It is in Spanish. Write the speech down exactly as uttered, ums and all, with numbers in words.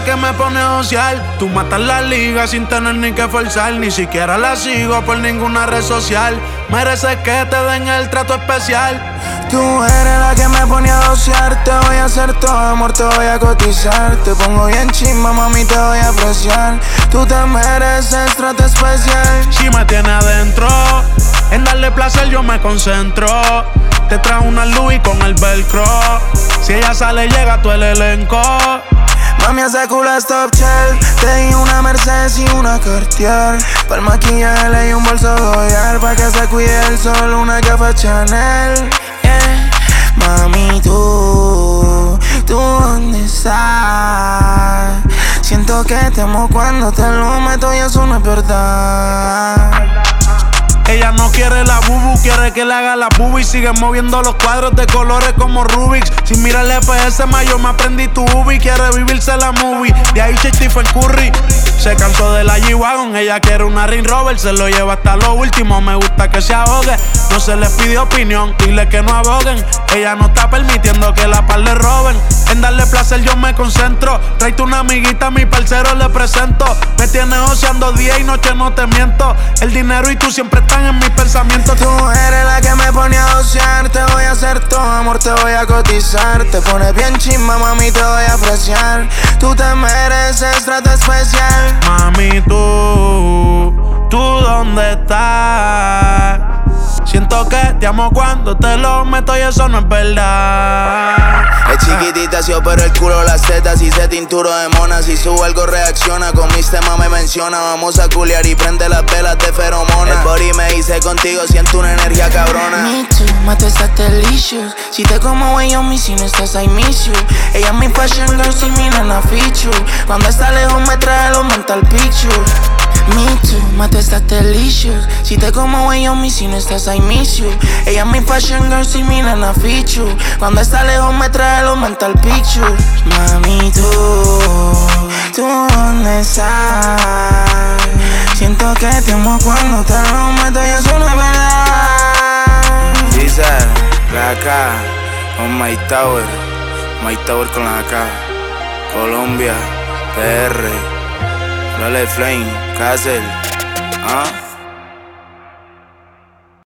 que me pone a josear. Tú matas la liga sin tener ni que forzar. Ni siquiera la sigo por ninguna red social. Mereces que te den el trato especial. Tú eres la que me pone a josear. Te voy a hacer todo, amor, te voy a cotizar. Te pongo bien chimba, mami, te voy a apreciar. Tú te mereces trato especial. Si me tiene adentro, en darle placer yo me concentro. Te trajo una Louis con el velcro. Si ella sale llega todo el elenco. Mami, ese culo es top shell. Te di una Mercedes y una Cartier. Pa'l maquillaje le di un bolso Goyard. Pa' que se cuide el sol, una café Chanel. Yeah. Mami, tú, tú dónde estás. Siento que te amo cuando te lo meto y eso no es verdad. Ella no quiere la bubu, quiere que le haga la bubu. Y sigue moviendo los cuadros de colores como Rubik's. Sin mirar el F S más yo me aprendí tu ubi. Quiere vivirse la movie, de ahí Stephen Curry. Se cansó de la G-Wagon, ella quiere una Range Rover. Se lo lleva hasta lo último, me gusta que se ahogue. No se les pide opinión, dile que no aboguen. Ella no está permitiendo que la par le roben. En darle placer yo me concentro. Tráete una amiguita, a mi parcero le presento. Me tienes oceando día y noche, no te miento. El dinero y tú siempre están en mis pensamientos. Tú eres la que me pone a josear. Te voy a hacer todo, amor, te voy a cotizar. Te pones bien chimba, mami, te voy a apreciar. Tú te mereces trato especial. Mami, tú, tú dónde estás. Siento que te amo cuando te lo meto y eso no es verdad. Es chiquitita, sí, pero el culo, las tetas. Y se tinturo de mona. Si subo algo reacciona, con mis temas me menciona. Vamos a culiar y prende las velas de feromona. El body me hice contigo, siento una energía cabrona. Me too, mate está delicious. Si te como güey, yo mi si no estás, I miss you. Ella es mi fashion girl, si mi nana feature. Cuando está lejos me trae los mental picture. Me too, mate está delicious. Si te como güey, yo mi si no estás, I miss you. Ella es mi fashion girl, si mi nana feature. Cuando está lejos me trae los mental picture. Mami, tú, tú dónde estás. Siento que te amo cuando te lo meto y eso no es verdad. Dice, la A K, con My Tower. My Tower con la A K. Colombia, P R. Lale Flame, Castle. ¿Ah?